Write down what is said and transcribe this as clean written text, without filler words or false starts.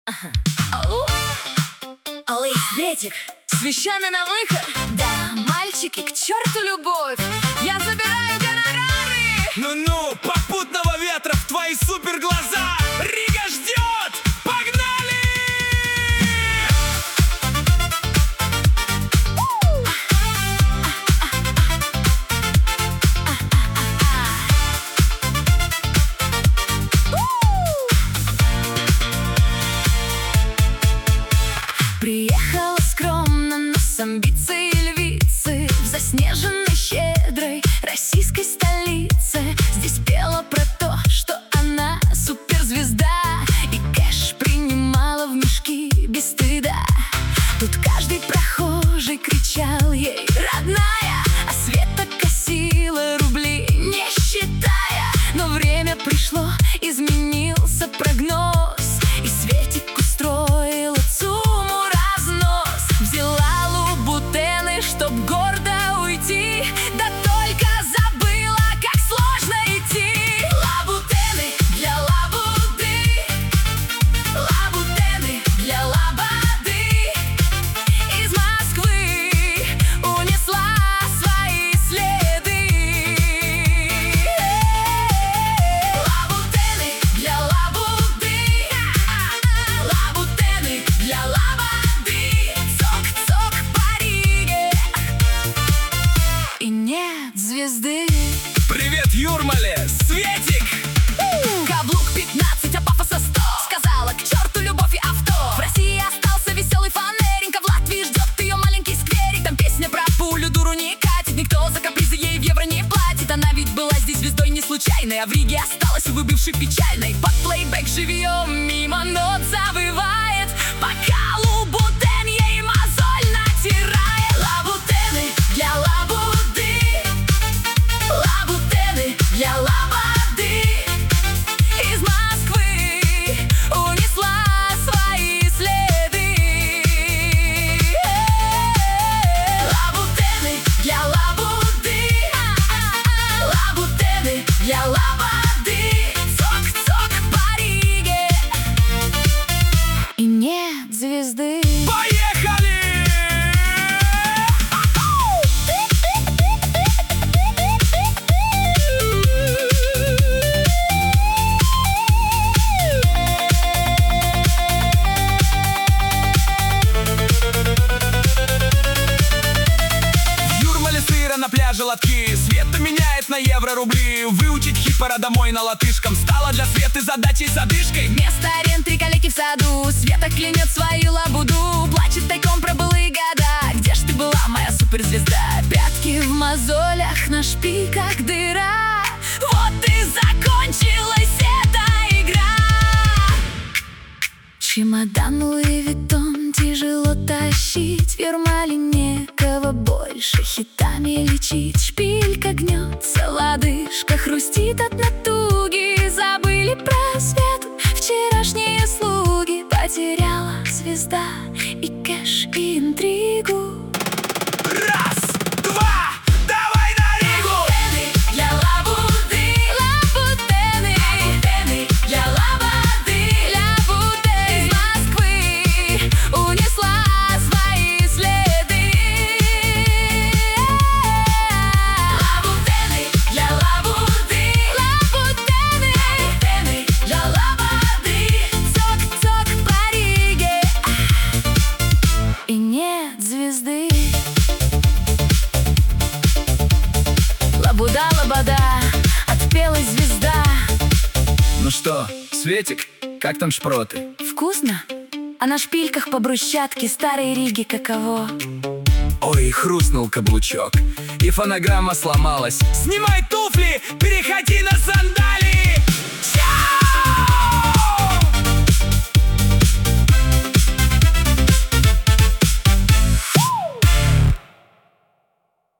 Ой, Светик, С вещами на выход. да, мальчики, к черту любовь. Я забираю гонорары. Ну-ну, попутного ветра в твои супер глаза. Рига ждет! Погнали! Приехала скромно, но с амбицией львицы в заснеженной щедрой российской столице. Здесь пела про то, что она суперзвезда, и кэш принимала в мешки без стыда. Тут каждый прохожий кричал ей родная, а Света косила рубли не считая. Но время пришло, изменился прогноз, и Светик устроила ЦУМу разнос. Взяла лабутены, чтоб гордо уйти, да только забыла, как сложно идти. Лабутены для лабуды, лабутены для лободы. Из Москвы унесла свои следы. Лабутены для лабуды, лабутены для лободы. Цок-цок по Риге, и нет звезды. Привет, Юрмале! Светик! Каблук 15, а пафоса 100. Сказала, к черту любовь и авто. В России остался веселый фанеринг, а в Латвии ждет ее маленький скверик. Там песня про пулю, дуру не катит, никто за капризы ей в евро не платит. Она ведь была здесь звездой не случайной, а в Риге осталась, увы, бывшей печальной. Под плейбэк живьем мимо нот завывает, пока лабутен ей мозоль натирает. Лабутены для лабуды, лабутены для лободы. Из Москвы унесла свои следы. Лабутены для лабуды, лабутены для лободы. Цок-цок по Риге, и нет звезды. Поехали! Юрмале сыра на пляже лотки. Света меняет на евро рубли. Выучить хит пора домой на латышском стало для Светы задачей с одышкой. Вместо аренд 3 калеки в саду. Света клянет свою лабуду, плачет тайком про былые года. Где ж ты была, моя суперзвезда? Пятки в мозолях, на шпильках дыра. Вот и закончилась эта игра. Чемодан Луи Виттон тяжело тащить, в Юрмале некого больше хитами лечить. Шпилька гнется, лодыжка хрустит от натуги. Забыли про Свету вчерашние слуги. Потеряла звезда и кэш, и интригу. Раз, два, давай на Ригу! Лабутены для лабуды, лабутены, лабутены для лободы, лабутены. Из Москвы унесла свои следы. Лабутены для лабуды, лабутены, лабутены для лободы. Цок-цок по Риге, и нет звезды. Лабуда, лобода, отпелась звезда. Ну что, Светик, как там шпроты? Вкусно? А на шпильках по брусчатке старой Риги каково? Ой, хрустнул каблучок, и фонограмма сломалась. Снимай туфли, переходи на сандали.